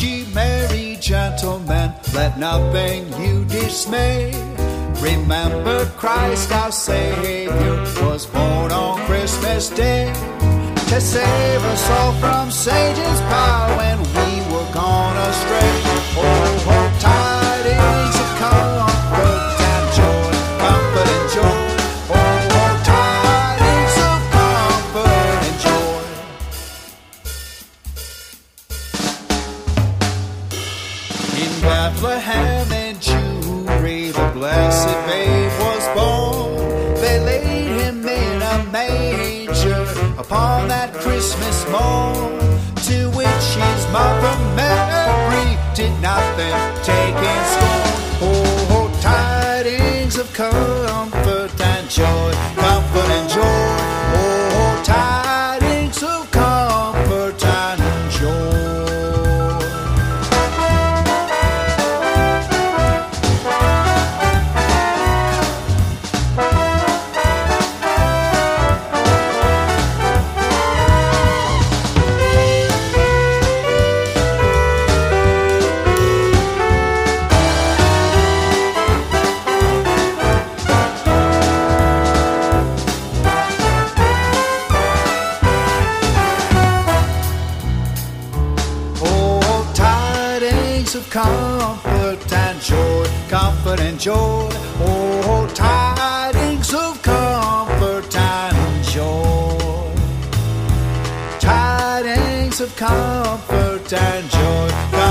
ye merry gentlemen, let nothing you dismay. Remember Christ our Savior was born on Christmas Day to save us all from Satan's power when we were gone astray. Oh, oh, tidings of comfort and joy, comfort and joy. Oh, oh, tidings of comfort and joy. In Bethlehem and Jewry, the blessed babe was born. They laid him in a manger upon that Christmas morn, to which his mother Mary did nothing take in scorn. Oh, oh, tidings of comfort and joy, comfort and joy. Oh, oh, tidings of comfort and joy. Of comfort and joy, comfort and joy. Oh, tidings of comfort and joy. Tidings of comfort and joy.